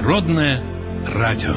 Народное радио.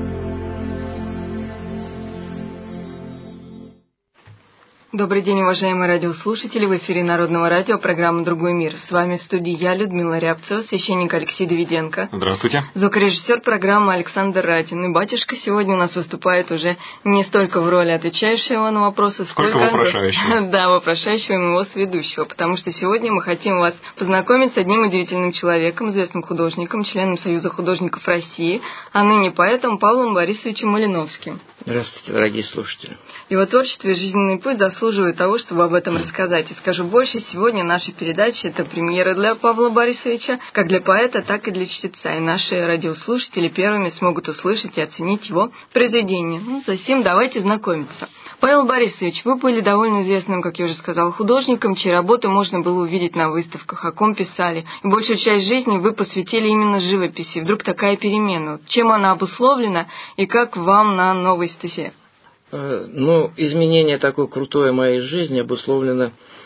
Добрый день, уважаемые радиослушатели. В эфире Народного радио, программа «Другой мир». С вами в студии я, Людмила Рябцева, священник Алексей Давиденко. Здравствуйте. Звукорежиссер программы Александр Радин. И батюшка сегодня у нас выступает уже не столько в роли отвечающего на вопросы, сколько вопрошающего. Да, вопрошающего и моего сведущего. Потому что сегодня мы хотим вас познакомить с одним удивительным человеком, известным художником, членом Союза художников России, а ныне поэтом Павлом Борисовичем Малиновским. Здравствуйте, дорогие слушатели. Его творчество и жизненный путь заслуживают того, чтобы об этом рассказать. И скажу больше, сегодня наша передача – это премьера для Павла Борисовича, как для поэта, так и для чтеца. И наши радиослушатели первыми смогут услышать и оценить его произведение. Затем давайте знакомиться. Павел Борисович, вы были довольно известным, как я уже сказала, художником, чьи работы можно было увидеть на выставках, о ком писали. И большую часть жизни вы посвятили именно живописи. Вдруг такая перемена. Чем она обусловлена и как вам на новой стезе? Изменение такое крутое в моей жизни обусловлено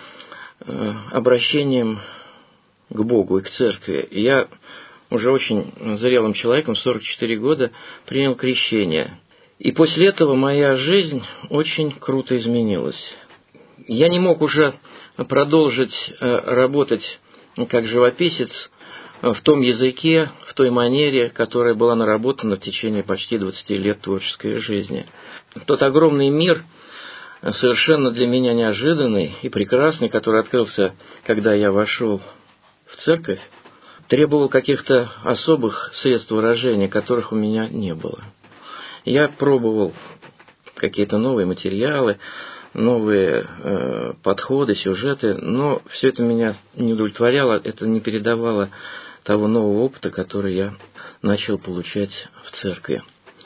обращением к Богу и к церкви. Я уже очень зрелым человеком, 44 года, принял крещение. И после этого моя жизнь очень круто изменилась. Я не мог уже продолжить работать как живописец в том языке, в той манере, которая была наработана в течение почти 20 лет творческой жизни. Тот огромный мир, совершенно для меня неожиданный и прекрасный, который открылся, когда я вошел в церковь, требовал каких-то особых средств выражения, которых у меня не было. Я пробовал какие-то новые материалы, новые подходы, сюжеты, но все это меня не удовлетворяло, это не передавало того нового опыта, который я начал получать в церкви.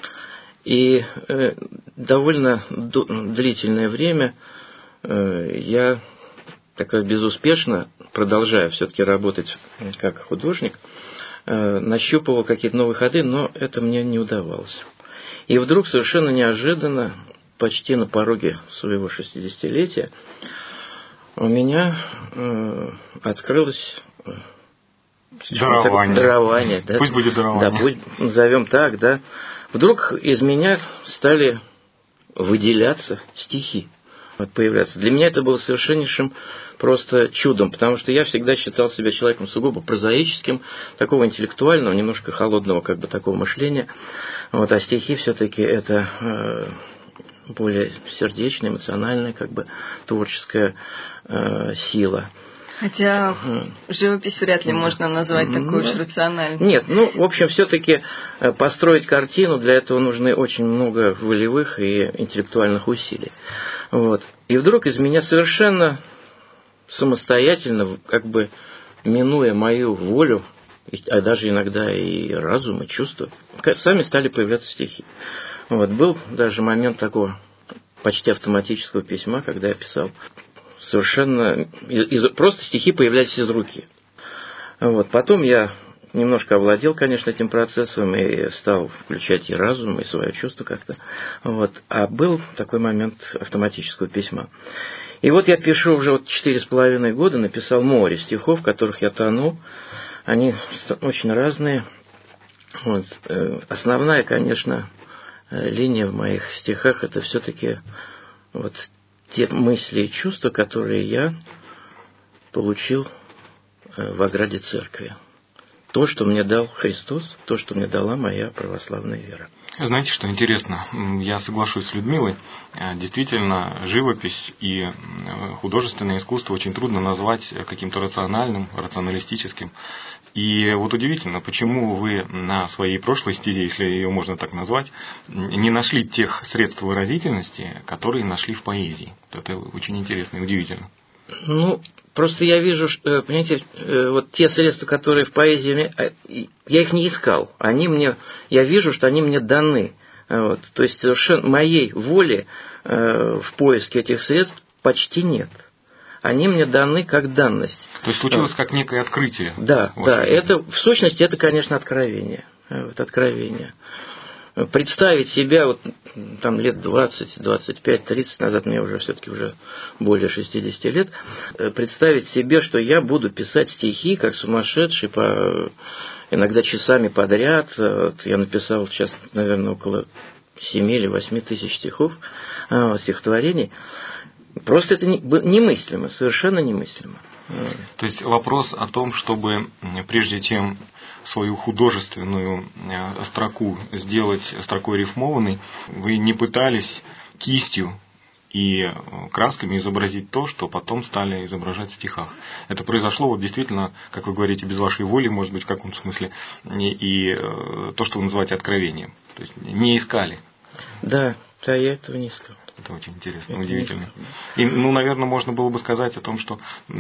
И довольно длительное время я так безуспешно, продолжая все-таки работать как художник, нащупывал какие-то новые ходы, но это мне не удавалось. И вдруг совершенно неожиданно, почти на пороге своего 60-летия, у меня открылось дарование. Да? Пусть будет дарование. Да, пусть назовем так, да. Вдруг из меня стали выделяться стихи, появляться. Для меня это было совершеннейшим просто чудом, потому что я всегда считал себя человеком сугубо прозаическим, такого интеллектуального, немножко холодного такого мышления. А стихи все-таки это более сердечная, эмоциональная, творческая сила. Хотя живопись вряд ли можно назвать такой уж рациональной. Нет, в общем, все-таки построить картину, для этого нужны очень много волевых и интеллектуальных усилий. И вдруг из меня совершенно самостоятельно, минуя мою волю, а даже иногда и разум, и чувства, сами стали появляться стихи. Был даже момент такого почти автоматического письма, когда я писал совершенно... Просто стихи появлялись из руки. Потом я немножко овладел, конечно, этим процессом и стал включать и разум, и свое чувство как-то. А был такой момент автоматического письма. И я пишу уже 4,5 года, написал море стихов, в которых я тону. Они очень разные. Основная, конечно, линия в моих стихах – это все-таки те мысли и чувства, которые я получил в ограде церкви. То, что мне дал Христос, то, что мне дала моя православная вера. Знаете, что интересно? Я соглашусь с Людмилой. Действительно, живопись и художественное искусство очень трудно назвать каким-то рациональным, рационалистическим. И удивительно, почему вы на своей прошлой стезе, если ее можно так назвать, не нашли тех средств выразительности, которые нашли в поэзии. Это очень интересно и удивительно. Просто я вижу, понимаете, те средства, которые в поэзии, я их не искал. Я вижу, что они мне даны. То есть совершенно моей воли в поиске этих средств почти нет. Они мне даны как данность. То есть случилось как некое открытие. Да, это в сущности это, конечно, откровение. Откровение. представить себя, вот там лет 20, 25, 30 назад, мне уже все-таки уже более 60 лет, представить себе, что я буду писать стихи, как сумасшедший, иногда часами подряд. Вот я написал сейчас, наверное, около 7 или 8 тысяч стихотворений. Просто это немыслимо, совершенно немыслимо. То есть вопрос о том, чтобы прежде чем свою художественную строку сделать строкой рифмованной, вы не пытались кистью и красками изобразить то, что потом стали изображать в стихах. Это произошло вот действительно, как вы говорите, без вашей воли, может быть, в каком-то смысле, и то, что вы называете откровением. То есть не искали. Да, я этого не искал. Это очень интересно, это удивительно. И, наверное, можно было бы сказать о том, что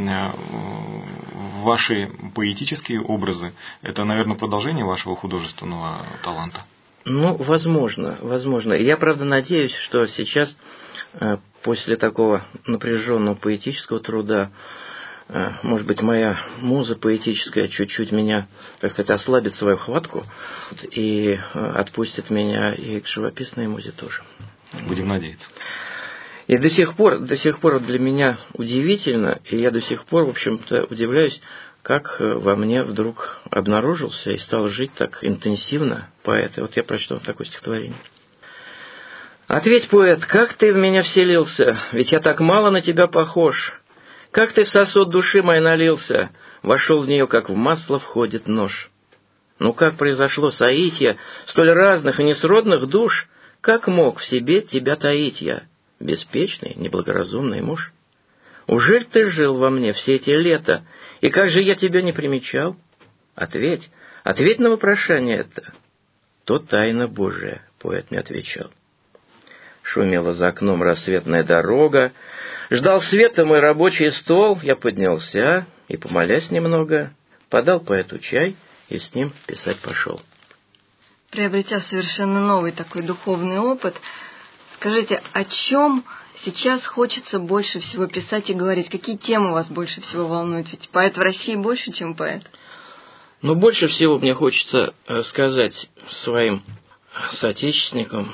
ваши поэтические образы – это, наверное, продолжение вашего художественного таланта. Возможно. Я, правда, надеюсь, что сейчас, после такого напряженного поэтического труда, может быть, моя муза поэтическая чуть-чуть меня, так сказать, ослабит свою хватку и отпустит меня и к живописной музе тоже. Будем надеяться. И до сих пор для меня удивительно, и я до сих пор, в общем-то, удивляюсь, как во мне вдруг обнаружился и стал жить так интенсивно поэт. И вот я прочту такое стихотворение. «Ответь, поэт, как ты в меня вселился, ведь я так мало на тебя похож. Как ты в сосуд души моей налился, вошел в нее, как в масло входит нож. Ну как произошло соитие столь разных и несродных душ, как мог в себе тебя таить я, беспечный, неблагоразумный муж? Ужель ты жил во мне все эти лета, и как же я тебя не примечал? Ответь на вопрошание это». «То тайна Божия», — поэт мне отвечал. Шумела за окном рассветная дорога, ждал света мой рабочий стол, я поднялся и, помолясь немного, подал поэту чай и с ним писать пошел. Приобретя совершенно новый такой духовный опыт, скажите, о чем сейчас хочется больше всего писать и говорить? Какие темы вас больше всего волнуют? Ведь поэт в России больше, чем поэт. Больше всего мне хочется сказать своим соотечественникам,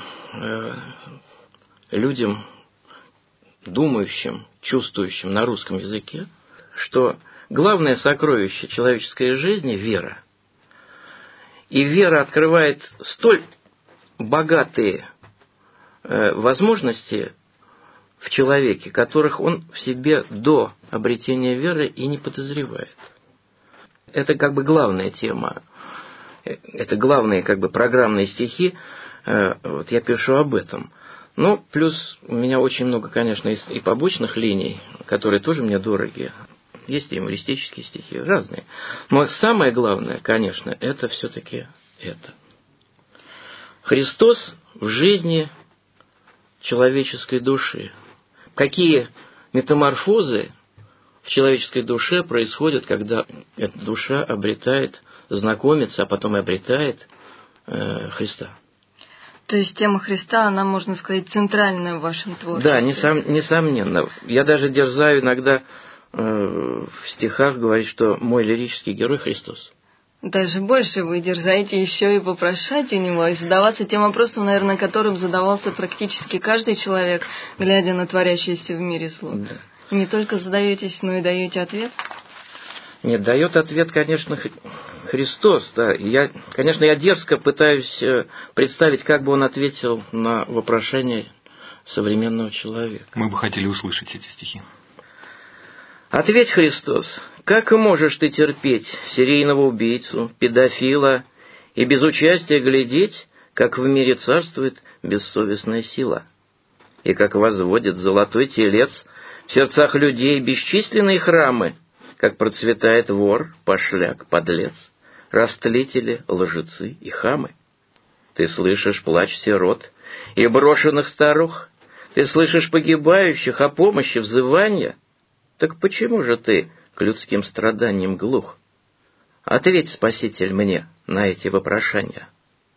людям, думающим, чувствующим на русском языке, что главное сокровище человеческой жизни – вера. И вера открывает столь богатые возможности в человеке, которых он в себе до обретения веры и не подозревает. Это как бы главная тема, это главные как бы программные стихи, вот я пишу об этом. Плюс у меня очень много, конечно, и побочных линий, которые тоже мне дороги. Есть и юмористические стихи, разные. Но самое главное, конечно, это все-таки это. Христос в жизни человеческой души. Какие метаморфозы в человеческой душе происходят, когда эта душа знакомится, а потом и обретает Христа. То есть тема Христа, она, можно сказать, центральная в вашем творчестве. Да, несомненно. Я даже дерзаю иногда в стихах говорить, что мой лирический герой Христос. Даже больше вы дерзаете еще и попрошать у него, и задаваться тем вопросом, наверное, которым задавался практически каждый человек, глядя на творящееся в мире зло. Да. И не только задаетесь, но и даете ответ? Нет, дает ответ, конечно, Христос. Да. Я дерзко пытаюсь представить, как бы он ответил на вопрошание современного человека. Мы бы хотели услышать эти стихи. «Ответь, Христос, как можешь ты терпеть серийного убийцу, педофила и без участия глядеть, как в мире царствует бессовестная сила, и как возводит золотой телец в сердцах людей бесчисленные храмы, как процветает вор, пошляк, подлец, растлители, лжецы и хамы? Ты слышишь плач сирот и брошенных старух, ты слышишь погибающих о помощи взывания? Так почему же ты к людским страданиям глух? Ответь, Спаситель, мне на эти вопрошания».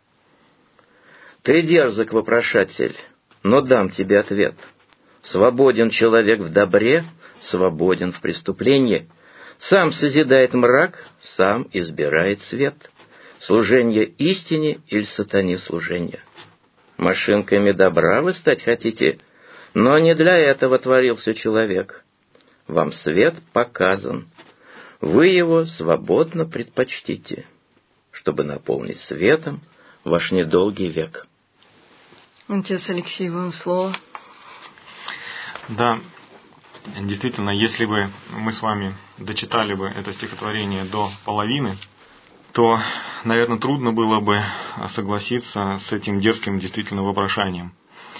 Ты дерзок, вопрошатель, но дам тебе ответ. Свободен человек в добре, свободен в преступлении. Сам созидает мрак, сам избирает свет. Служение истине или сатане служение. Машинками добра вы стать хотите? Но не для этого творился человек. Вам свет показан. Вы его свободно предпочтите, чтобы наполнить светом ваш недолгий век. Отец Алексей, вам слово. Да, действительно, если бы мы с вами дочитали бы это стихотворение до половины, то, наверное, трудно было бы согласиться с этим дерзким действительно вопрошанием.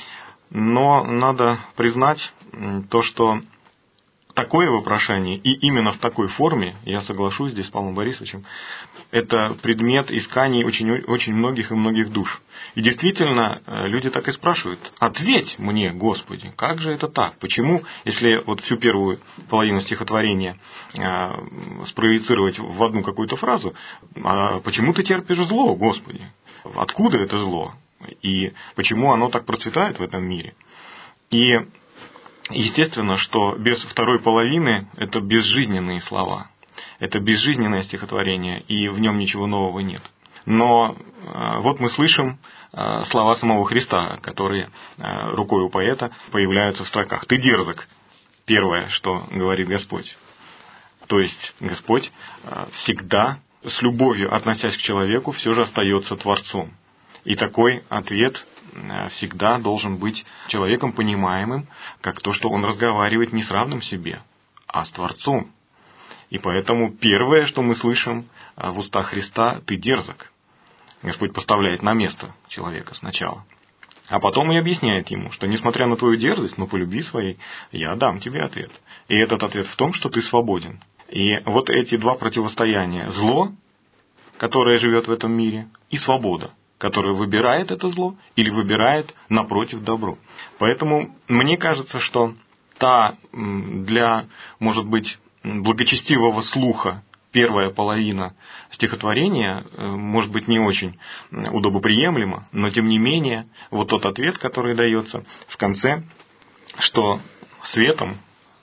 Но надо признать то, что такое вопрошание, и именно в такой форме, я соглашусь здесь с Павлом Борисовичем, это предмет исканий очень многих и многих душ. И действительно, люди так и спрашивают: ответь мне, Господи, как же это так? Почему, если вот всю первую половину стихотворения спроецировать в одну какую-то фразу, почему ты терпишь зло, Господи? Откуда это зло? И почему оно так процветает в этом мире? И естественно, что без второй половины это безжизненные слова. Это безжизненное стихотворение, и в нем ничего нового нет. Но вот мы слышим слова самого Христа, которые рукой у поэта появляются в строках. «Ты дерзок», первое, что говорит Господь. То есть Господь всегда с любовью, относясь к человеку, все же остается Творцом. И такой ответ всегда должен быть человеком понимаемым, как то, что он разговаривает не с равным себе, а с Творцом. И поэтому первое, что мы слышим в устах Христа: «Ты дерзок». Господь поставляет на место человека сначала. А потом и объясняет ему, что несмотря на твою дерзость, но по любви своей, я дам тебе ответ. И этот ответ в том, что ты свободен. И вот эти два противостояния: зло, которое живет в этом мире, и свобода, который выбирает это зло или выбирает напротив добро. Поэтому мне кажется, что та для, может быть, благочестивого слуха первая половина стихотворения, может быть, не очень удобоприемлема, но тем не менее, вот тот ответ, который дается в конце, что светом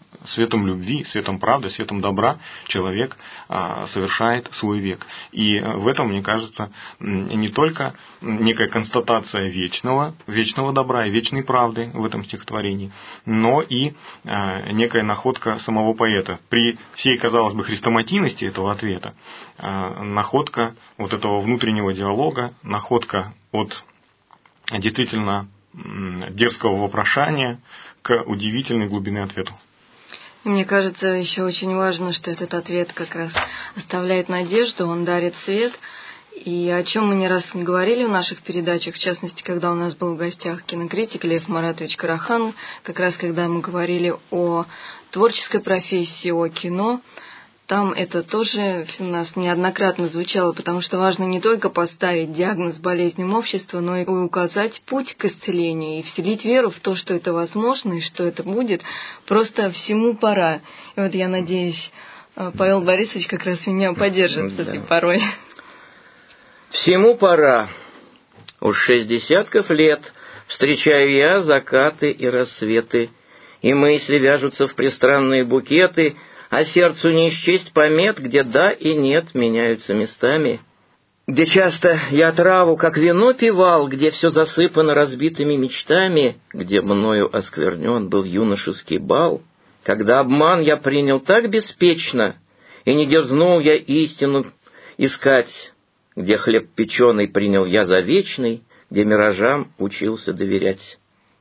любви, светом правды, светом добра человек совершает свой век. И в этом, мне кажется, не только некая констатация вечного добра и вечной правды в этом стихотворении, но и некая находка самого поэта. При всей, казалось бы, хрестоматийности этого ответа, находка вот этого внутреннего диалога, находка от действительно дерзкого вопрошания к удивительной глубины ответу. Мне кажется, еще очень важно, что этот ответ как раз оставляет надежду, он дарит свет. И о чем мы не раз говорили в наших передачах, в частности, когда у нас был в гостях кинокритик Лев Маратович Карахан, как раз когда мы говорили о творческой профессии, о кино, там это тоже у нас неоднократно звучало, потому что важно не только поставить диагноз болезням общества, но и указать путь к исцелению и вселить веру в то, что это возможно и что это будет. Просто всему пора. И вот я надеюсь, Павел Борисович как раз меня поддержит с этой порой. Всему пора. Уж 60 лет встречаю я закаты и рассветы, и мысли вяжутся в пристранные букеты, а сердцу не счесть помет, где да и нет меняются местами. Где часто я траву, как вино, пивал, где все засыпано разбитыми мечтами, где мною осквернен был юношеский бал, когда обман я принял так беспечно, и не дерзнул я истину искать, где хлеб печеный принял я за вечный, где миражам учился доверять.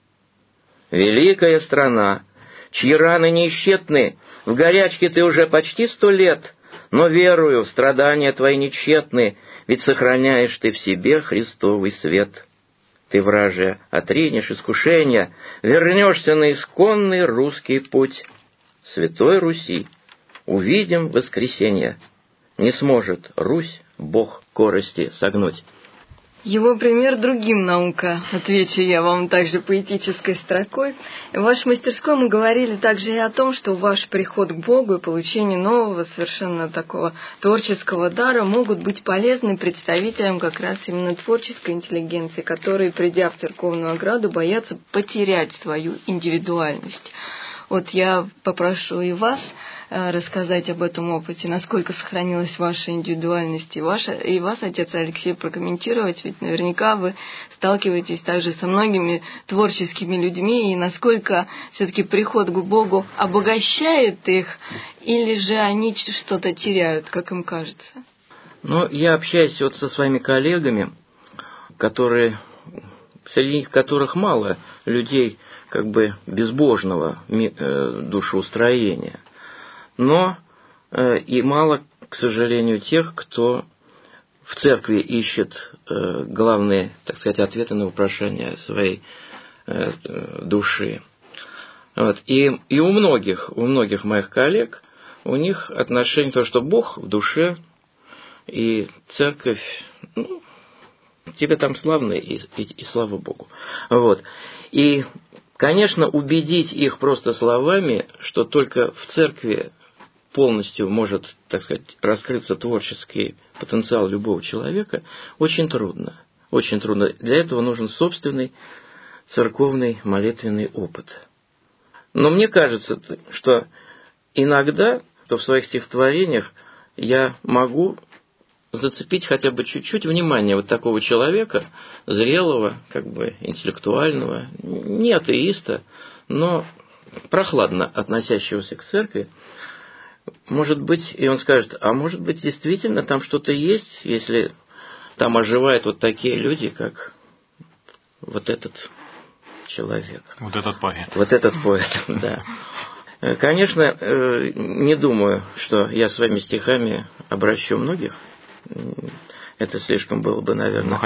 Великая страна, чьи раны неисчетны, в горячке ты уже почти 100 лет, но верую, страдания твои нечетны, ведь сохраняешь ты в себе Христовый свет. Ты, враже, отринешь искушения, вернешься на исконный русский путь. Святой Руси увидим воскресенье, не сможет Русь Бог корости согнуть. Его пример другим наука, отвечу я вам также поэтической строкой. В вашей мастерской мы говорили также и о том, что ваш приход к Богу и получение нового, совершенно такого творческого дара могут быть полезны представителям как раз именно творческой интеллигенции, которые, придя в церковную ограду, боятся потерять свою индивидуальность. Вот я попрошу и вас рассказать об этом опыте, насколько сохранилась ваша индивидуальность, и вас, отец Алексей, прокомментировать, ведь наверняка вы сталкиваетесь также со многими творческими людьми, и насколько все-таки приход к Богу обогащает их, или же они что-то теряют, как им кажется? Ну, я общаюсь вот со своими коллегами, среди которых мало людей как бы безбожного душеустроения, но и мало, к сожалению, тех, кто в церкви ищет главные, так сказать, ответы на вопрошания своей души. Вот. И у многих моих коллег, у них отношение то, что Бог в душе, и церковь, тебе там славно, и слава Богу. Вот. И, конечно, убедить их просто словами, что только в церкви полностью может, так сказать, раскрыться творческий потенциал любого человека, очень трудно. Очень трудно. Для этого нужен собственный церковный молитвенный опыт. Но мне кажется, что иногда, в своих стихотворениях я могу зацепить хотя бы чуть-чуть внимание вот такого человека, зрелого, как бы интеллектуального, не атеиста, но прохладно относящегося к церкви. Может быть, и он скажет, а может быть, действительно там что-то есть, если там оживают вот такие люди, как вот этот человек. Вот этот поэт. Вот этот поэт, да. Конечно, не думаю, что я своими стихами обращу многих. Это слишком было бы, наверное,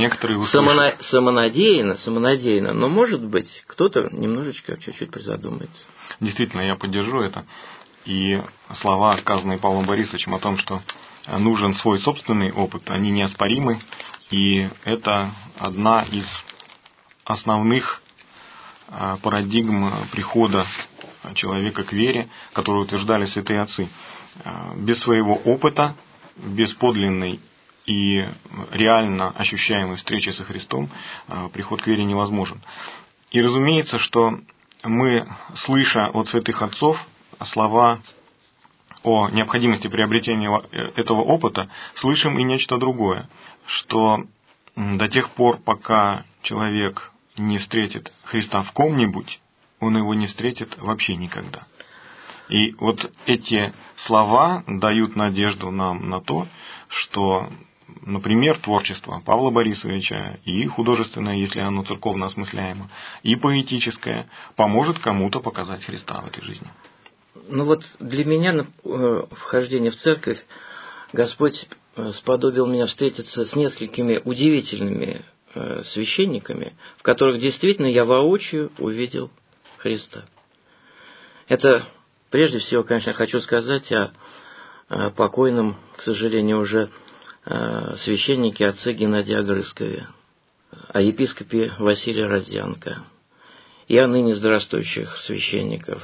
самонадеянно, но, может быть, кто-то немножечко, чуть-чуть призадумается. Действительно, я поддержу это. И слова, сказанные Павлом Борисовичем о том, что нужен свой собственный опыт, они неоспоримы. И это одна из основных парадигм прихода человека к вере, которую утверждали святые отцы. Без своего опыта, без подлинной и реально ощущаемой встречи со Христом приход к вере невозможен. И разумеется, что мы, слыша от святых отцов слова о необходимости приобретения этого опыта, слышим и нечто другое, что до тех пор, пока человек не встретит Христа в ком-нибудь, он его не встретит вообще никогда. И вот эти слова дают надежду нам на то, что, например, творчество Павла Борисовича и художественное, если оно церковно осмысляемо, и поэтическое, поможет кому-то показать Христа в этой жизни. Ну вот для меня вхождение в церковь, Господь сподобил меня встретиться с несколькими удивительными священниками, в которых действительно я воочию увидел Христа. Это, прежде всего, конечно, я хочу сказать о покойном, к сожалению, уже священнике отце Геннадии Огрызкове, о епископе Василии Родзянко и о ныне здравствующих священниках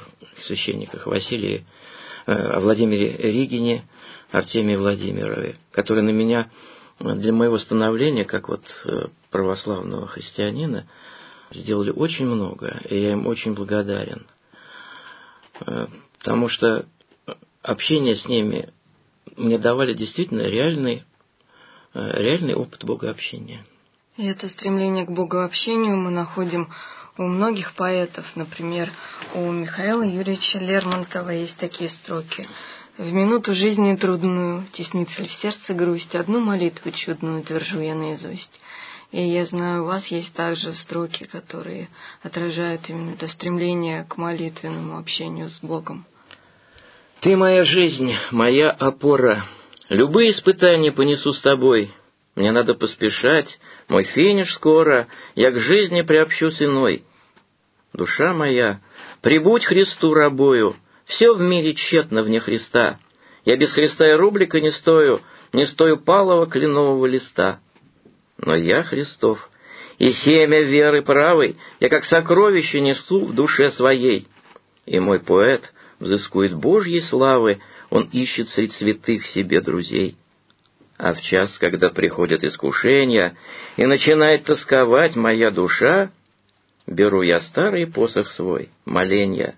Владимире Ригине, Артемии Владимирове, которые на меня для моего становления, как вот православного христианина, сделали очень много, и я им очень благодарен. Потому что общение с ними мне давали действительно реальный опыт богообщения. И это стремление к богообщению мы находим у многих поэтов. Например, у Михаила Юрьевича Лермонтова есть такие строки. «В минуту жизни трудную теснится в сердце грусть, одну молитву чудную держу я наизусть». И я знаю, у вас есть также строки, которые отражают именно это стремление к молитвенному общению с Богом. «Ты моя жизнь, моя опора. Любые испытания понесу с тобой. Мне надо поспешать, мой финиш скоро, я к жизни приобщусь иной. Душа моя, прибудь Христу рабою, все в мире тщетно вне Христа. Я без Христа и рублика не стою палого кленового листа. Но я Христов, и семя веры правой я как сокровище несу в душе своей. И мой поэт взыскует Божьей славы, он ищет средь святых себе друзей. А в час, когда приходят искушения и начинает тосковать моя душа, беру я старый посох свой, моленья,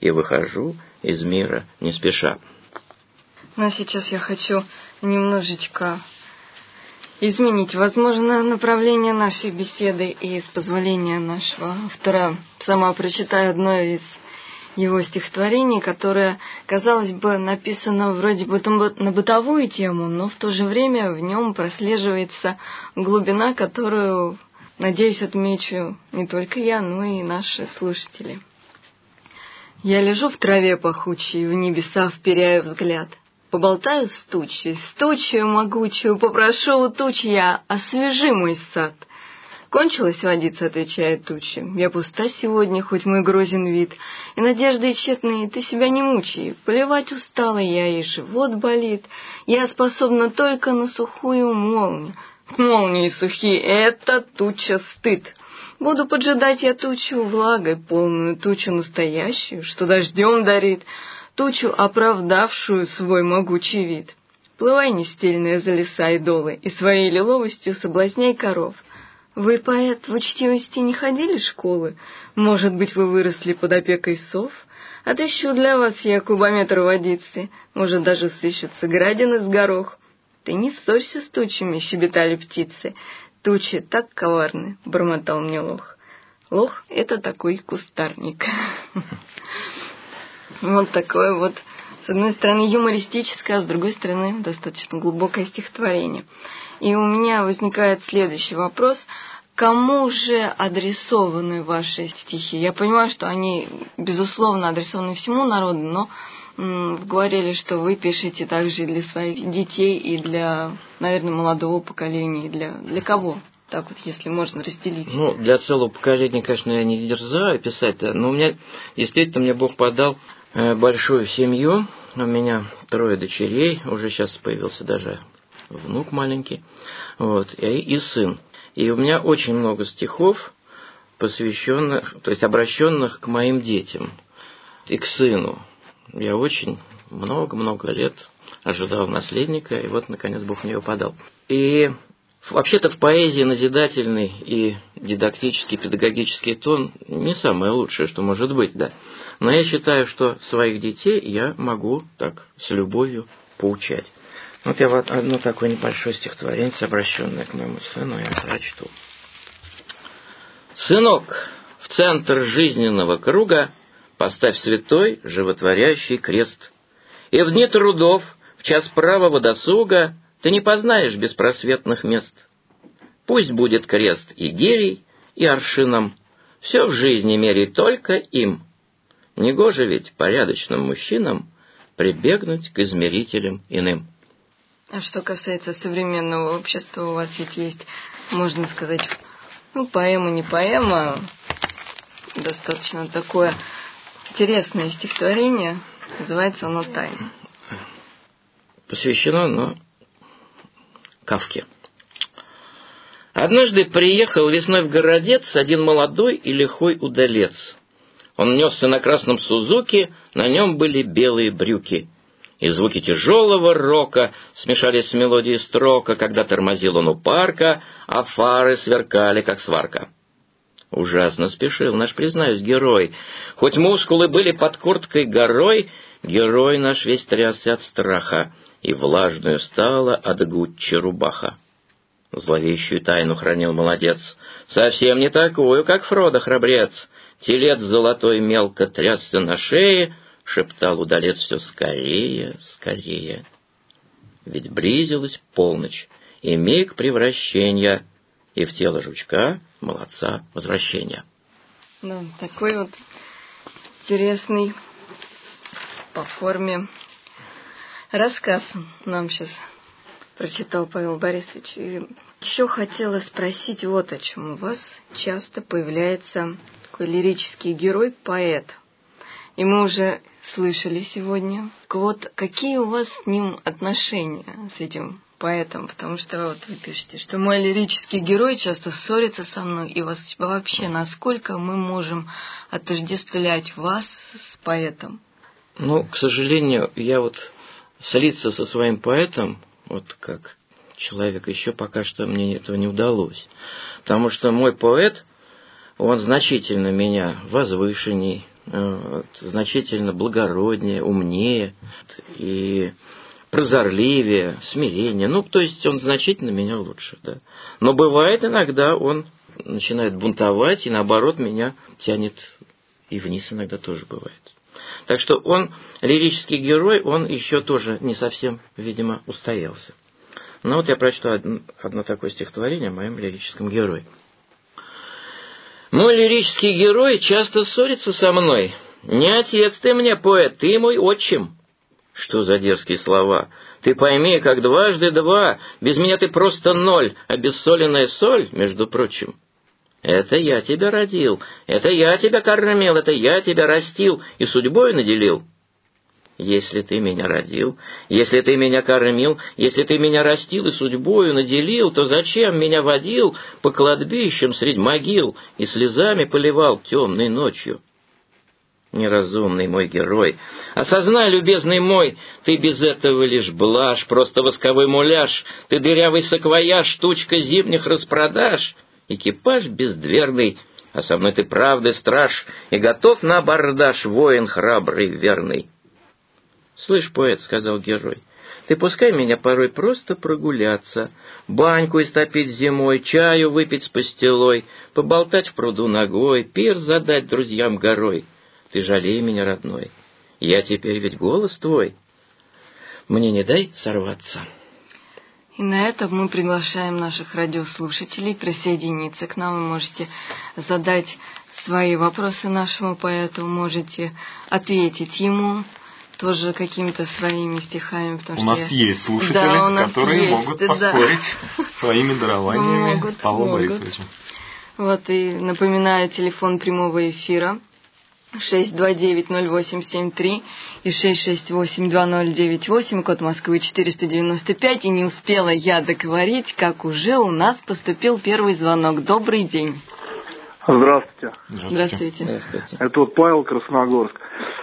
и выхожу из мира не спеша. Но сейчас я хочу немножечко изменить, возможно, направление нашей беседы, и с позволения нашего автора сама прочитаю одно из его стихотворений, которое, казалось бы, написано вроде бы на бытовую тему, но в то же время в нем прослеживается глубина, которую, надеюсь, отмечу не только я, но и наши слушатели. Я лежу в траве пахучей, в небеса вперяю взгляд. Поболтаю с тучей могучую, попрошу у тучи я: освежи мой сад. Кончилась водица, отвечает туча. Я пуста сегодня, хоть мой грозен вид, и надежды тщетные ты себя не мучай. Поливать устала я, и живот болит. Я способна только на сухую молнию. Молнии сухие — это туча стыд. Буду поджидать я тучу влагой полную, тучу настоящую, что дождем дарит, тучу, оправдавшую свой могучий вид. Плывай, нестельная, за леса и долы, и своей лиловостью соблазняй коров. Вы, поэт, в учтивости не ходили в школы? Может быть, вы выросли под опекой сов? Отыщу для вас я кубометр водицы, может, даже сыщутся градины с горох. Ты не ссорься с тучами, щебетали птицы. Тучи так коварны, бормотал мне лох. Лох — это такой кустарник. Вот такое вот, с одной стороны, юмористическое, а с другой стороны, достаточно глубокое стихотворение. И у меня возникает следующий вопрос. Кому же адресованы ваши стихи? Я понимаю, что они, безусловно, адресованы всему народу, но вы говорили, что вы пишете также для своих детей и для, наверное, молодого поколения. Для кого? Так вот, если можно разделить. Ну, для целого поколения, конечно, я не дерзаю писать-то, но у меня, действительно, мне Бог подал большую семью. У меня 3 дочерей, уже сейчас появился даже внук маленький, вот, и сын. И у меня очень много стихов, посвященных, то есть обращенных к моим детям и к сыну. Я очень много лет ожидал наследника, и вот, наконец, Бог мне его подал. И вообще-то в поэзии назидательный и дидактический, педагогический тон не самое лучшее, что может быть, да. Но я считаю, что своих детей я могу так с любовью поучать. Вот я вот одно такое небольшое стихотворение, обращенное к моему сыну, я прочту. «Сынок, в центр жизненного круга поставь святой, животворящий крест. И в дни трудов, в час правого досуга, ты не познаешь беспросветных мест. Пусть будет крест и гирей, и аршином, все в жизни мерей только им. Негоже ведь порядочным мужчинам прибегнуть к измерителям иным». А что касается современного общества, у вас ведь есть, можно сказать, поэма, не поэма, достаточно такое интересное стихотворение, называется оно «Тайна». Посвящено оно Кафке. Однажды приехал весной в городец один молодой и лихой удалец. Он несся на красном Сузуки, на нем были белые брюки. И звуки тяжелого рока смешались с мелодией строка, когда тормозил он у парка, а фары сверкали, как сварка. Ужасно спешил наш, признаюсь, герой. Хоть мускулы были под курткой горой, герой наш весь трясся от страха, и влажную стала от Гуччи рубаха. Зловещую тайну хранил молодец, совсем не такую, как Фродо храбрец. Телец золотой мелко трясся на шее, шептал удалец все скорее, скорее. Ведь близилась полночь, и миг превращения, и в тело жучка, молодца, возвращения. Да, такой вот интересный по форме рассказ нам сейчас прочитал Павел Борисович. И еще хотела спросить вот о чем. У вас часто появляется такой лирический герой, поэт. И мы уже слышали сегодня. Вот какие у вас с ним отношения, с этим поэтом? Потому что вот вы пишете, что мой лирический герой часто ссорится со мной. И вообще, насколько мы можем отождествлять вас с поэтом? Ну, к сожалению, я вот слиться со своим поэтом, вот как человек, еще пока что мне этого не удалось. Потому что мой поэт, он значительно меня возвышенней, значительно благороднее, умнее и прозорливее, смирение. Ну, то есть он значительно меня лучше, да. Но бывает иногда он начинает бунтовать, и наоборот меня тянет и вниз иногда тоже бывает. Так что он, лирический герой, он еще тоже не совсем, видимо, устоялся. Ну вот я прочту одно такое стихотворение о моем лирическом герое. Мой лирический герой часто ссорится со мной. Не отец ты мне, поэт, ты мой отчим. Что за дерзкие слова? Ты пойми, как дважды два, без меня ты просто ноль, обессоленная соль, между прочим. Это я тебя родил, это я тебя кормил, это я тебя растил и судьбой наделил. Если ты меня родил, если ты меня кормил, если ты меня растил и судьбою наделил, то зачем меня водил по кладбищам средь могил и слезами поливал темной ночью? Неразумный мой герой, осознай, любезный мой, ты без этого лишь блажь, просто восковой муляж, ты дырявый саквояж, штучка зимних распродаж, экипаж бездверный, а со мной ты правды страж, и готов на абордаж, воин храбрый, верный. «Слышь, поэт, — сказал герой, — ты пускай меня порой просто прогуляться, баньку истопить зимой, чаю выпить с пастилой, поболтать в пруду ногой, пир задать друзьям горой. Ты жалей меня, родной, я теперь ведь голос твой, мне не дай сорваться». И на этом мы приглашаем наших радиослушателей присоединиться к нам. Вы можете задать свои вопросы нашему поэту, можете ответить ему тоже какими-то своими стихами. У нас есть слушатели, которые могут поспорить своими дарованиями с Павлом Борисовичем. Вот, и напоминаю, телефон прямого эфира 629-0873 и 668-2098, код Москвы 495. И не успела я договорить, как уже у нас поступил первый звонок. Добрый день. Здравствуйте. Здравствуйте. Здравствуйте. Это вот Павел, Красногорск.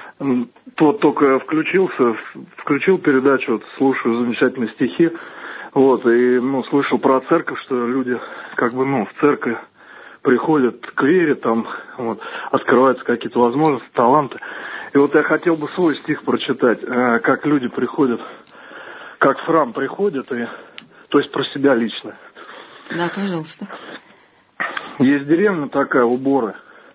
Вот только включил передачу, вот, слушаю замечательные стихи, вот, и, слышал про церковь, что люди, в церковь приходят к вере, там, вот, открываются какие-то возможности, таланты. И вот я хотел бы свой стих прочитать, как люди приходят, как в храм приходят, то есть про себя лично. Да, пожалуйста. Есть деревня такая, Уборы,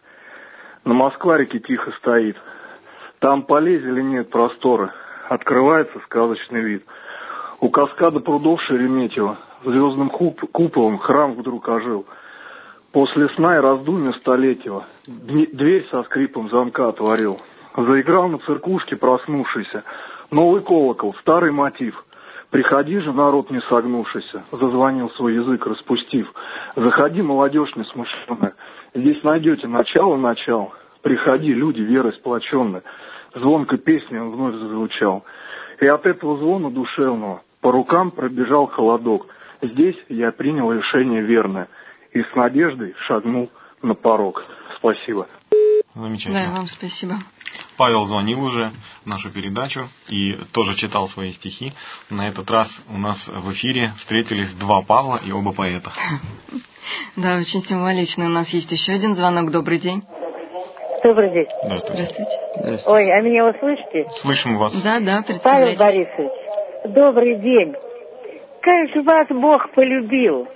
на Москва-реке тихо стоит. Там полей зеленеют просторы, открывается сказочный вид. У каскада прудов Шереметьево звездным куполом храм вдруг ожил. После сна и раздумья столетнего дверь со скрипом замка отворил. Заиграл на церквушке проснувшийся новый колокол, старый мотив. Приходи же, народ не согнувшийся, зазвонил свой язык распустив. Заходи, молодежь несмышленная, здесь найдете начало. Приходи, люди верой сплоченные. Звонко песни он вновь зазвучал. И от этого звона душевного по рукам пробежал холодок. Здесь я принял решение верное и с надеждой шагнул на порог. Спасибо. Замечательно. Да, вам спасибо. Павел звонил уже в нашу передачу и тоже читал свои стихи. На этот раз у нас в эфире встретились два Павла и оба поэта. Да, очень символично. У нас есть еще один звонок. Добрый день. Добрый день. Здравствуйте. Ой, а меня вы слышите? Слышим вас. Да, Павел представляйтесь. Борисович, добрый день. Как же вас Бог полюбил?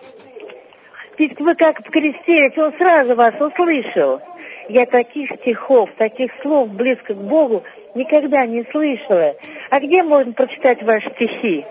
Ведь вы как крестились, Он сразу вас услышал. Я таких стихов, таких слов близко к Богу никогда не слышала. А где можно прочитать ваши стихи?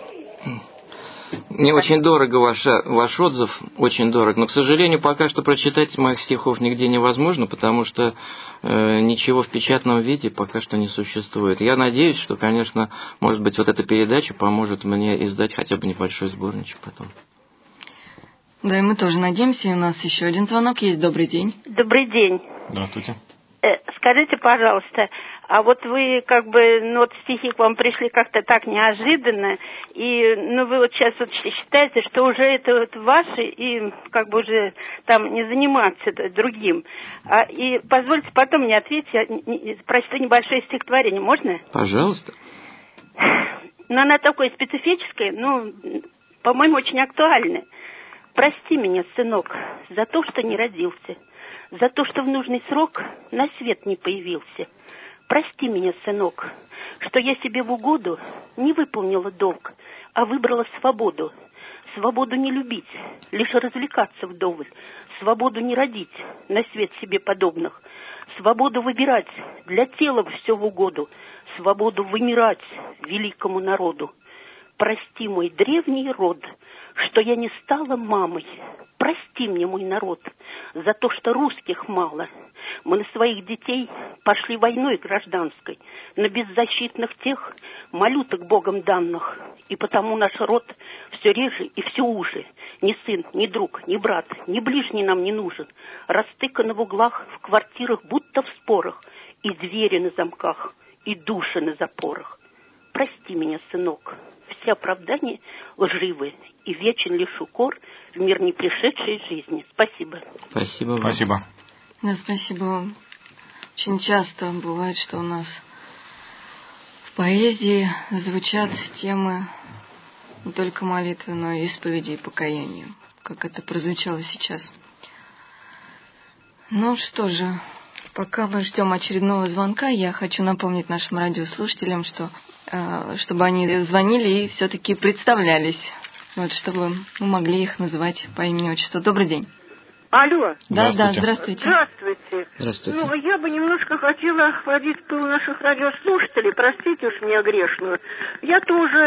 Мне очень дорого ваш отзыв, очень дорого. Но, к сожалению, пока что прочитать моих стихов нигде невозможно, потому что ничего в печатном виде пока что не существует. Я надеюсь, что, конечно, может быть, вот эта передача поможет мне издать хотя бы небольшой сборничек потом. Да, и мы тоже надеемся. И у нас еще один звонок есть. Добрый день. Добрый день. Здравствуйте. Скажите, пожалуйста, а вот вы стихи к вам пришли как-то так неожиданно, и вы вот сейчас считаете, что уже это вот ваши, и уже там не заниматься другим. И позвольте потом мне ответить, я прочту небольшое стихотворение, можно? Пожалуйста. Но оно такое специфическое, по-моему, очень актуальное. Прости меня, сынок, за то, что не родился. за то, что в нужный срок на свет не появился. Прости меня, сынок, что я себе в угоду не выполнила долг, а выбрала свободу. Свободу не любить, лишь развлекаться вдоволь. Свободу не родить на свет себе подобных. Свободу выбирать, для тела все в угоду. Свободу вымирать великому народу. Прости, мой древний род, что я не стала мамой. Прости мне, мой народ, за то, что русских мало. Мы на своих детей пошли войной гражданской, на беззащитных тех, малюток Богом данных. И потому наш род все реже и все уже. Ни сын, ни друг, ни брат, ни ближний нам не нужен. Растыканы в углах, в квартирах, будто в спорах. И двери на замках, и души на запорах. Прости меня, сынок, все оправдания лживы, и вечен лишь укор в мир не пришедшей жизни. Спасибо. Спасибо вам. Спасибо. Да, спасибо вам. Очень часто бывает, что у нас в поэзии звучат темы не только молитвы, но и исповеди и покаяния, как это прозвучало сейчас. Ну что же, пока мы ждем очередного звонка, я хочу напомнить нашим радиослушателям, что чтобы они звонили и все-таки представлялись, вот, чтобы мы могли их называть по имени, отчеству. Добрый день. Алло. Да, здравствуйте. Здравствуйте. Здравствуйте. Ну, я бы немножко хотела охладить пыл наших радиослушателей, простите уж меня грешную. Я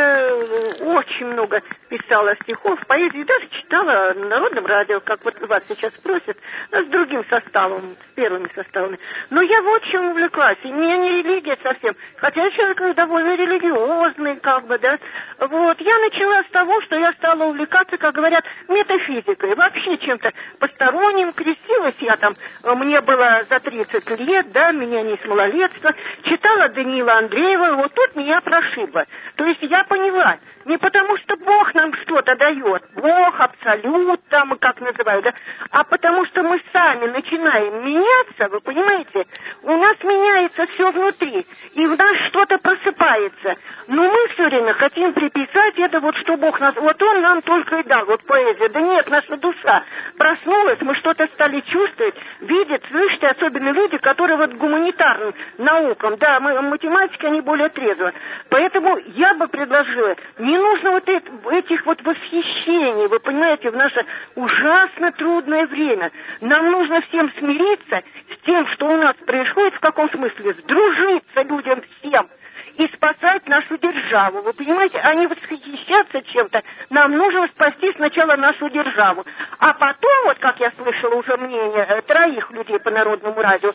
тоже очень много писала стихов, поэзии, даже читала на народном радио, как вот вас сейчас просят, с другим составом, с первыми составами. Но я вот чем увлеклась, и меня не религия совсем, хотя я человек довольно религиозный, как бы, да. Вот, я начала с того, что я стала увлекаться, как говорят, метафизикой, вообще чем-то посторонним, крестилась я там, мне было за 30 лет, да, меня не с малолетства, читала Даниила Андреева, вот тут меня прошибло. То есть я поняла, не потому что Бог нам что-то дает, Бог, абсолют, там, как называют, да, а потому что мы сами начинаем меняться, вы понимаете, у нас меняется все внутри, и в нас что-то просыпается, но мы все время хотим приписать это вот, что Бог нас, вот Он нам только и дал, вот поэзия, да нет, наша душа проснулась, мы что-то стали чувствовать, видеть, слышать, особенно люди, которые вот гуманитарным наукам, да, математики, они более трезвы, поэтому я бы предложила, не нужно вот этих вот восхищений, вы понимаете, в наше ужасно трудное время. Нам нужно всем смириться с тем, что у нас происходит, в каком смысле, сдружиться людям всем и спасать нашу державу. Вы понимаете, а не восхищаться чем-то. Нам нужно спасти сначала нашу державу. А потом, вот как я слышала уже мнение 3 людей по народному радио,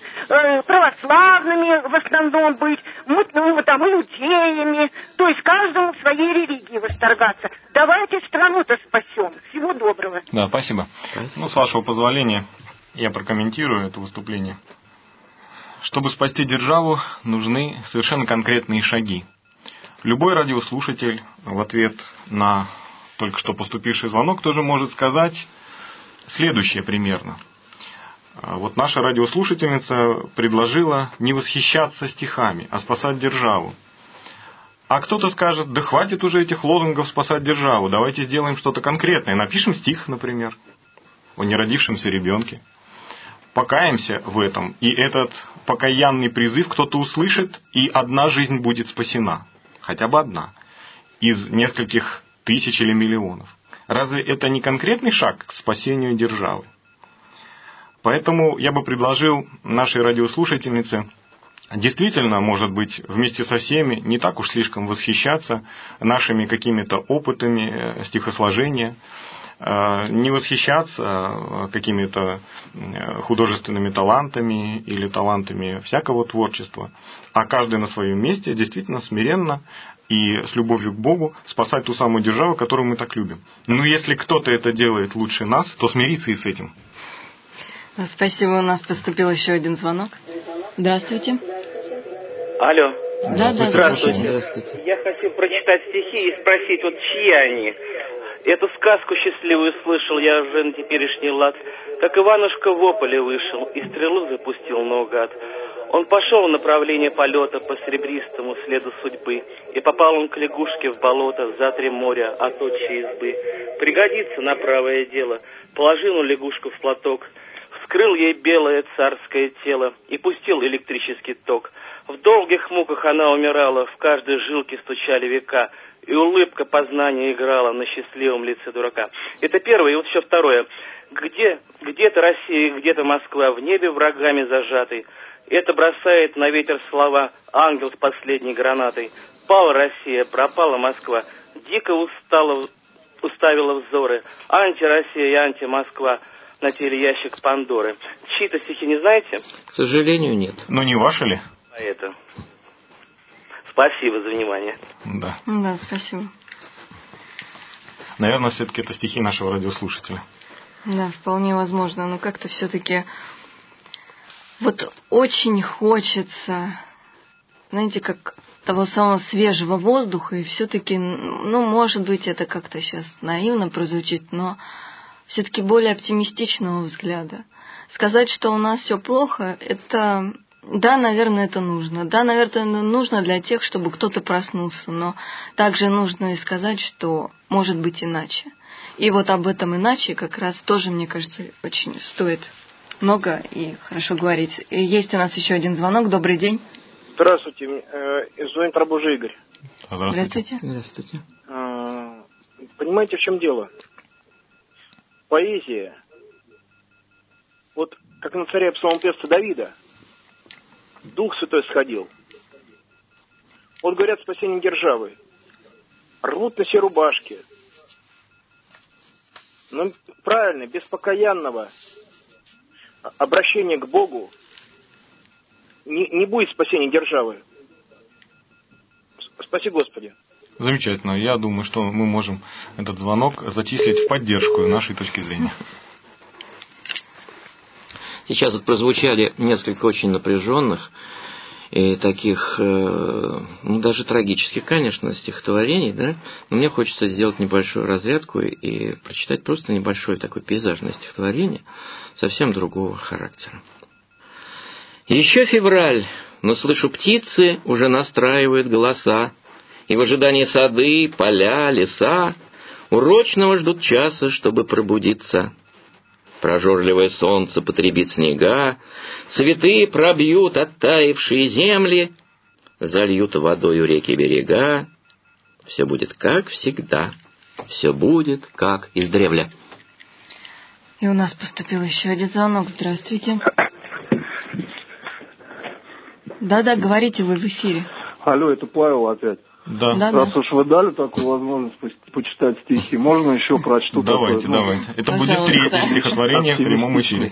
православными в основном быть, там, иудеями, то есть каждому своей религии восторгаться. Давайте страну-то спасем. Всего доброго. Да, спасибо. Ну, с вашего позволения, я прокомментирую это выступление. Чтобы спасти державу, нужны совершенно конкретные шаги. Любой радиослушатель в ответ на только что поступивший звонок тоже может сказать следующее примерно. Вот наша радиослушательница предложила не восхищаться стихами, а спасать державу. А кто-то скажет, да хватит уже этих лозунгов спасать державу, давайте сделаем что-то конкретное. Напишем стих, например, о неродившемся ребенке. Покаемся в этом, и этот покаянный призыв кто-то услышит, и одна жизнь будет спасена. Хотя бы одна. Из нескольких тысяч или миллионов. Разве это не конкретный шаг к спасению державы? Поэтому я бы предложил нашей радиослушательнице действительно, может быть, вместе со всеми не так уж слишком восхищаться нашими какими-то опытами стихосложения, не восхищаться какими-то художественными талантами или талантами всякого творчества, а каждый на своем месте действительно смиренно и с любовью к Богу спасать ту самую державу, которую мы так любим. Но если кто-то это делает лучше нас, то смириться и с этим. Спасибо, у нас поступил еще один звонок. Здравствуйте. Алло. Да, здравствуйте. Здравствуйте. Я хочу прочитать стихи и спросить, вот чьи они. Эту сказку счастливую слышал я уже на теперешний лад, как Иванушка в ополе вышел и стрелу запустил наугад. Он пошел в направлении полета по серебристому следу судьбы, и попал он к лягушке в болото за 3 моря от отчей избы. Пригодится на правое дело, положил он лягушку в платок, в вскрыл ей белое царское тело и пустил электрический ток. В долгих муках она умирала, в каждой жилке стучали века, и улыбка познания играла на счастливом лице дурака. Это первое, и вот еще второе. Где-то Россия, где-то Москва, в небе врагами зажатый. Это бросает на ветер слова ангел с последней гранатой. Пала Россия, пропала Москва, дико уставила взоры. Анти-Россия и анти-Москва, на теле ящик Пандоры. Чьи-то стихи не знаете? К сожалению, нет. Но не ваши ли? А это. Спасибо за внимание. Да. Да, спасибо. Наверное, все-таки это стихи нашего радиослушателя. Да, вполне возможно. Но как-то все-таки вот очень хочется, знаете, как того самого свежего воздуха, и все-таки, ну, может быть, это как-то сейчас наивно прозвучит, но все-таки более оптимистичного взгляда. Сказать, что у нас все плохо, это, да, наверное, это нужно. Да, наверное, нужно для тех, чтобы кто-то проснулся, но также нужно и сказать, что может быть иначе. И вот об этом иначе как раз тоже, мне кажется, очень стоит много и хорошо говорить. И есть у нас еще один звонок. Добрый день. Здравствуйте, звонит рабочий Игорь. Здравствуйте. Здравствуйте. Понимаете, в чем дело? Поэзия, вот как на царя псалмопевца Давида, Дух Святой сходил. Вот говорят, спасение державы. Рвут на все рубашки. Но правильно, без покаянного обращения к Богу не будет спасения державы. Спаси Господи. Замечательно. Я думаю, что мы можем этот звонок зачислить в поддержку нашей точки зрения. Сейчас вот прозвучали несколько очень напряженных и таких, ну, даже трагических, конечно, стихотворений, да? Но мне хочется сделать небольшую разрядку и прочитать просто небольшое такое пейзажное стихотворение совсем другого характера. Еще февраль, но слышу, птицы уже настраивают голоса, и в ожидании сады, поля, леса урочного ждут часа, чтобы пробудиться. Прожорливое солнце потребит снега, цветы пробьют оттаившие земли, зальют водою реки берега. Все будет как всегда, все будет как издревле. И у нас поступил еще один звонок. Здравствуйте. Да-да, говорите, вы в эфире. Алло, это Павел опять. Да. Раз уж вы дали такую возможность почитать стихи, можно еще прочту? Давайте. Это будет третье стихотворение в прямом эфире.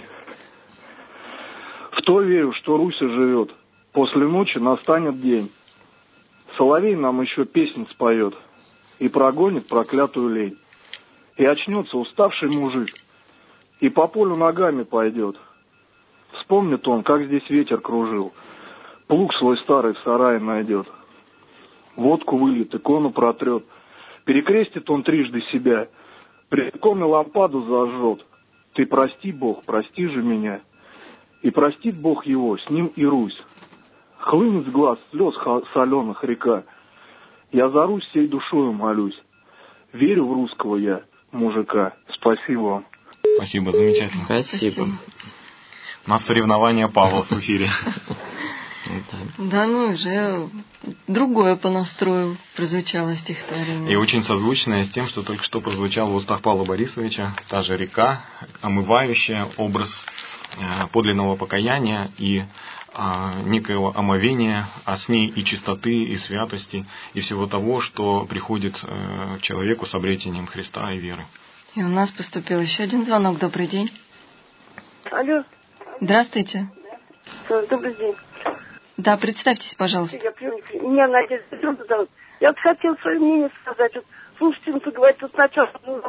В то верю, что Русь живет. После ночи настанет день. Соловей нам еще песнь споет и прогонит проклятую лень. И очнется уставший мужик, и по полю ногами пойдет. Вспомнит он, как здесь ветер кружил, плуг свой старый в сарае найдет. Водку выльет, икону протрет, перекрестит он трижды себя, пред иконой лампаду зажжет. Ты прости, Бог, прости же меня. И простит Бог его, с ним и Русь. Хлынет с глаз слез соленых река. Я за Русь всей душою молюсь. Верю в русского я, мужика. Спасибо вам. Спасибо, замечательно. Спасибо. У нас соревнование Павла в эфире. Да, ну уже другое по настрою прозвучало стихотворение. И очень созвучное с тем, что только что прозвучало в устах Павла Борисовича. Та же река, омывающая образ подлинного покаяния и некоего омовения, а с ней и чистоты, и святости, и всего того, что приходит к человеку с обретением Христа и веры. И у нас поступил еще один звонок. Добрый день. Алло. Здравствуйте. Добрый день. Да, представьтесь, пожалуйста. Меня Надежда Петровна зовут. Я вот хотела свое мнение сказать. Вот, слушайте, вы говорите, вот сначала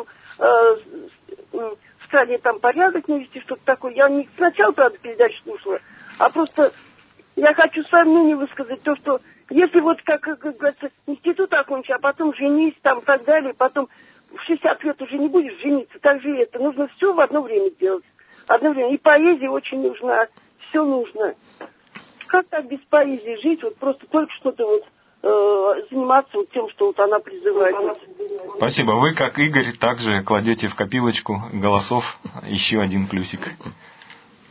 в стране там порядок навести, что-то такое. Я не сначала, правда, передачу слушала, а просто я хочу свое мнение высказать. То, что если вот, как говорится, институт окончить, а потом женись там и так далее, потом в 60 лет уже не будешь жениться, так же это. Нужно все в одно время делать. Одно время. И поэзия очень нужна, все нужно. Как так без поэзии жить? Вот просто только что-то вот заниматься вот тем, что вот она призывает. Спасибо. Вы, как Игорь, также кладете в копилочку голосов еще один плюсик.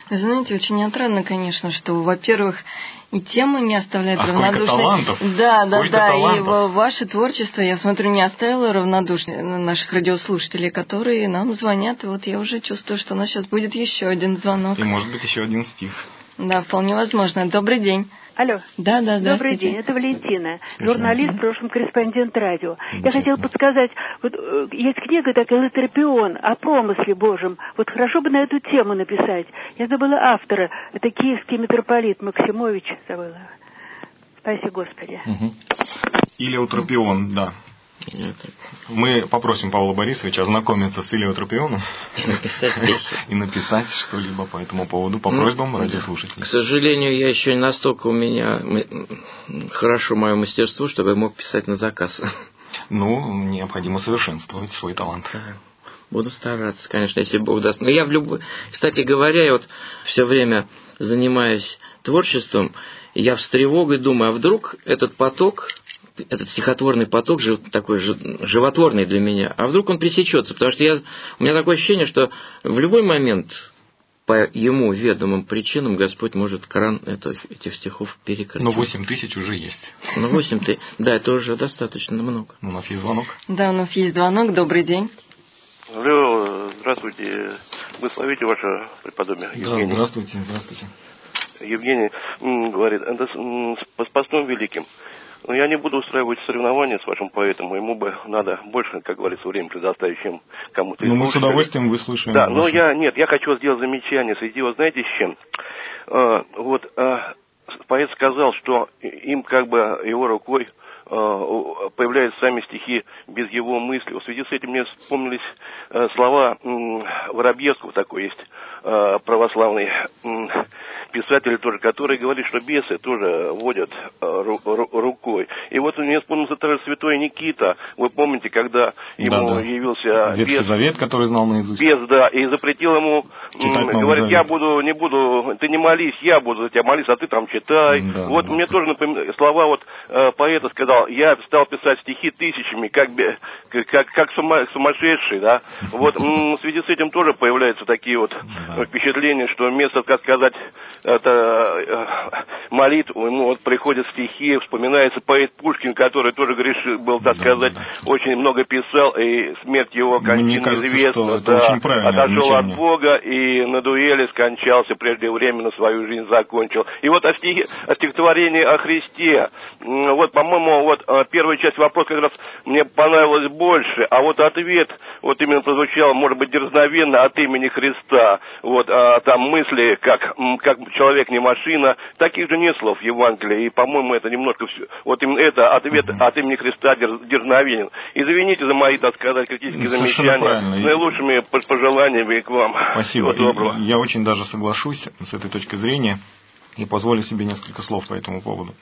Вы знаете, очень отрадно, конечно, что, во-первых, и тема не оставляет равнодушной. Талантов? Да. Талантов? И ваше творчество, я смотрю, не оставило равнодушных наших радиослушателей, которые нам звонят. И вот я уже чувствую, что у нас сейчас будет еще один звонок. И, может быть, еще один стих. Да, вполне возможно. Добрый день. Алло. Да, Добрый день, это Валентина, журналист, в прошлом корреспондент радио. Я хотела подсказать, вот есть книга такая «Латерпион» о промысле Божьем. Вот хорошо бы на эту тему написать. Я забыла автора. Это киевский митрополит Максимович, забыла. Спаси Господи. Илиотропион, да. Мы попросим Павла Борисовича ознакомиться с Илиотропионом и написать что-либо по этому поводу по просьбам радиослушателей. К сожалению, я еще не настолько у меня хорошо мое мастерство, чтобы я мог писать на заказ. Необходимо совершенствовать свой талант. Буду стараться, конечно, если Бог даст. Но я кстати говоря, я вот все время занимаюсь творчеством, я с тревогой думаю, а вдруг этот стихотворный поток такой животворный для меня, а вдруг он пресечется, потому что у меня такое ощущение, что в любой момент по ему ведомым причинам Господь может кран этих стихов перекрыть. 8 тысяч уже есть. 8 тысяч, да, это уже достаточно много. У нас есть звонок. Да, у нас есть звонок. Добрый день. Алло, здравствуйте. Благословите ваше преподобие. Евгений. Да, здравствуйте. Евгений говорит, это с постом великим. Но я не буду устраивать соревнования с вашим поэтом. Ему бы надо больше, как говорится, времени предоставить, чем кому-то. Мы с удовольствием выслушаем. Да, но я хочу сделать замечание. Среди вас, знаете, с чем? Поэт сказал, что им как бы его рукой появляются сами стихи без его мысли. В связи с этим мне вспомнились слова Воробьевского, такой есть православный писатель тоже, который говорит, что бесы тоже водят рукой. И вот мне вспомнился тоже святой Никита. Вы помните, когда ему явился Ветхий бес, Завет, который знал наизусть. Бес, да, и запретил ему, говорит, не буду, ты не молись, я буду за тебя молиться, а ты там читай. Мне тоже напоминают слова поэта, сказал, я стал писать стихи тысячами, как сумасшедший, да. В связи с этим тоже появляются такие впечатления, что вместо, как сказать, молитву, ему приходят стихи, вспоминается поэт Пушкин, который тоже грешил, был, так сказать, очень много писал, и смерть его кончина известна, отошел от Бога и на дуэли скончался преждевременно, свою жизнь закончил. И о стихотворении о Христе, по-моему, первая часть вопроса как раз мне понравилась больше, а ответ именно прозвучал, может быть, дерзновенно от имени Христа, там мысли, как человек не машина, таких же нет слов в Евангелии, и, по-моему, это немножко все, именно это ответ от имени Христа дерзновенен. Извините за мои, так сказать, критические замечания, наилучшими пожеланиями к вам. Спасибо. Я очень даже соглашусь с этой точки зрения и позволю себе несколько слов по этому поводу.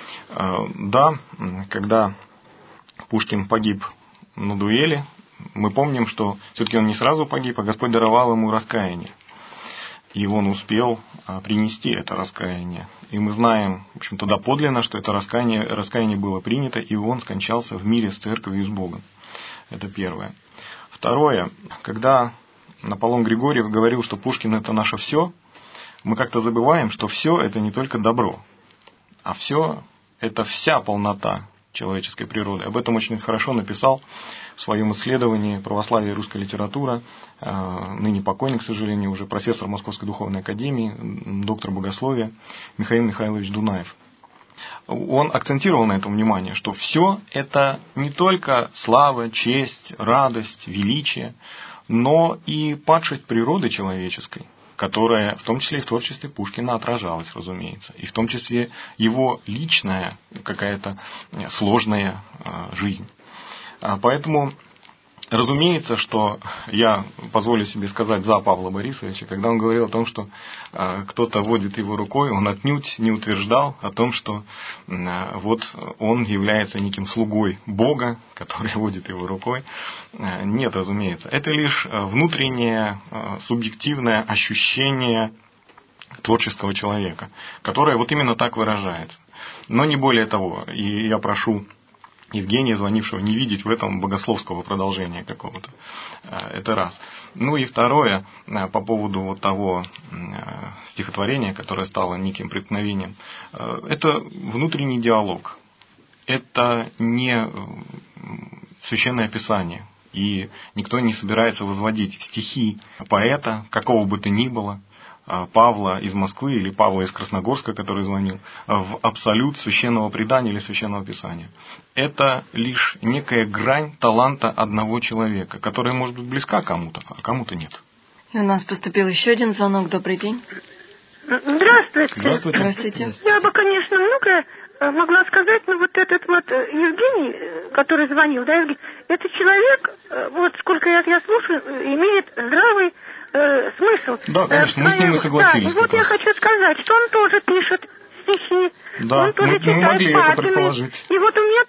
Да, когда Пушкин погиб на дуэли, мы помним, что все-таки он не сразу погиб, а Господь даровал ему раскаяние. И он успел принести это раскаяние. И мы знаем, в общем-то, доподлинно, что это раскаяние было принято, и он скончался в мире с церковью и с Богом. Это первое. Второе, когда Аполлон Григорьев говорил, что Пушкин – это наше все, мы как-то забываем, что все – это не только добро, а все – это вся полнота человеческой природы. Об этом очень хорошо написал в своем исследовании «Православие и русская литература», ныне покойный, к сожалению, уже профессор Московской духовной академии, доктор богословия Михаил Михайлович Дунаев. Он акцентировал на этом внимание, что все это не только слава, честь, радость, величие, но и падшесть природы человеческой, которая в том числе и в творчестве Пушкина отражалась, разумеется, и в том числе его личная какая-то сложная жизнь. Поэтому, разумеется, что я позволю себе сказать за Павла Борисовича, когда он говорил о том, что кто-то водит его рукой, он отнюдь не утверждал о том, что он является неким слугой Бога, который водит его рукой. Нет, разумеется. Это лишь внутреннее субъективное ощущение творческого человека, которое именно так выражается. Но не более того. И я прошу Евгения, звонившего, не видеть в этом богословского продолжения какого-то. Это раз. Ну и второе, по поводу вот того стихотворения, которое стало неким преткновением. Это внутренний диалог. Это не священное писание. И никто не собирается возводить стихи поэта, какого бы то ни было, Павла из Москвы или Павла из Красногорска, который звонил, в абсолют священного предания или священного писания. Это лишь некая грань таланта одного человека, которая может быть близка кому-то, а кому-то нет. И у нас поступил еще один звонок. Добрый день. Здравствуйте. Здравствуйте. Здравствуйте. Я бы, конечно, многое могла сказать, но вот этот вот Евгений, который звонил, да, Евгений, это человек, вот сколько я слушаю, имеет здравый смысл. Да, конечно, мы с ним и согласились. Да, и вот я хочу сказать, что он тоже пишет стихи, да, он тоже читает могли это предположить. И вот у меня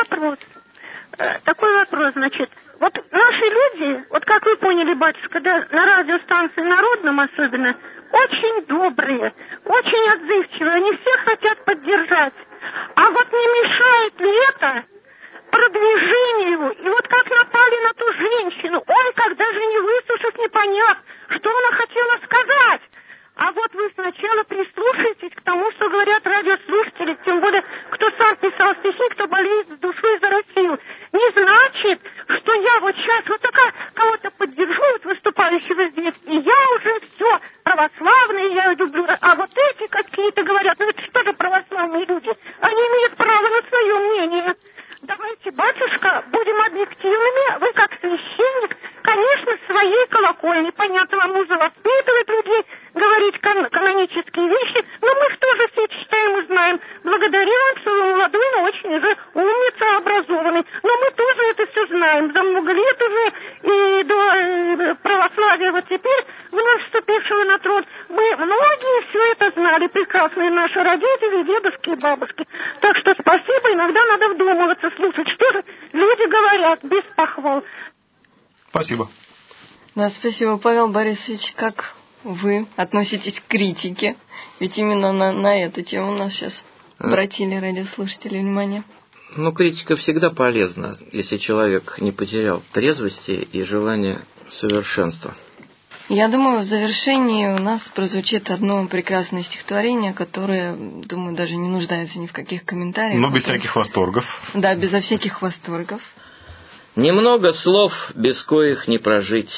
такой вопрос, значит, вот наши люди, вот как вы поняли, батюшка, да, на радиостанции Народном особенно, очень добрые, очень отзывчивые, они всех хотят поддержать. А вот не мешает ли это продвижению? И вот как напали на ту женщину, ой, как даже не выслушав, не поняв, что она хотела сказать. А вот вы сначала прислушайтесь к тому, что говорят радиослушатели, тем более, кто сам писал стихи, кто болеет с душой за Россию. Не значит, что я вот сейчас вот такая кого-то поддержу, вот выступающего здесь, и я уже все православные, я люблю. А вот эти какие-то говорят, ну это что же православные люди? Они имеют право на свое мнение. Давайте, батюшка, будем объективными. Вы как священник, конечно, в своей колокольне, понятно, вам нужно воспитывать людей, говорить канонические вещи, но мы что же все читаем и знаем. Благодарю вам, что вы молодой, но очень уже умница, образованный. Но мы тоже это все знаем. За много лет уже и до православия вот теперь, вновь вступившего на трон, мы многие все это знали, прекрасные наши родители, дедушки и бабушки. Так что спасибо, иногда надо вдумываться, слушать, что же люди говорят, без похвал. Спасибо. Да, спасибо, Павел Борисович. Как вы относитесь к критике? Ведь именно на эту тему у нас сейчас обратили радиослушатели внимание. Ну, критика всегда полезна, если человек не потерял трезвости и желания совершенства. Я думаю, в завершении у нас прозвучит одно прекрасное стихотворение, которое, думаю, даже не нуждается ни в каких комментариях. Но без всяких восторгов. Да, безо всяких восторгов. Немного слов, без коих не прожить.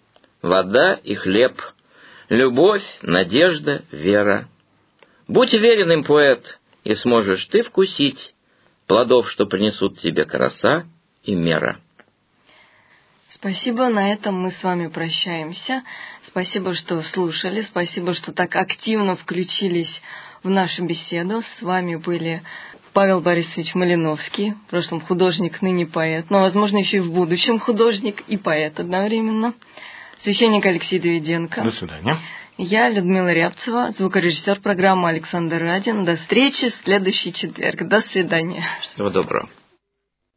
Вода и хлеб, любовь, надежда, вера. Будь верен им, поэт, и сможешь ты вкусить плодов, что принесут тебе краса и мера. Спасибо, на этом мы с вами прощаемся. Спасибо, что слушали, спасибо, что так активно включились в нашу беседу. С вами были Павел Борисович Малиновский, в прошлом художник, ныне поэт, но, возможно, еще и в будущем художник и поэт одновременно. Священник Алексей Давиденко. До свидания. Я, Людмила Рябцева, звукорежиссер программы Александр Радин. До встречи в следующий четверг. До свидания. Всего доброго.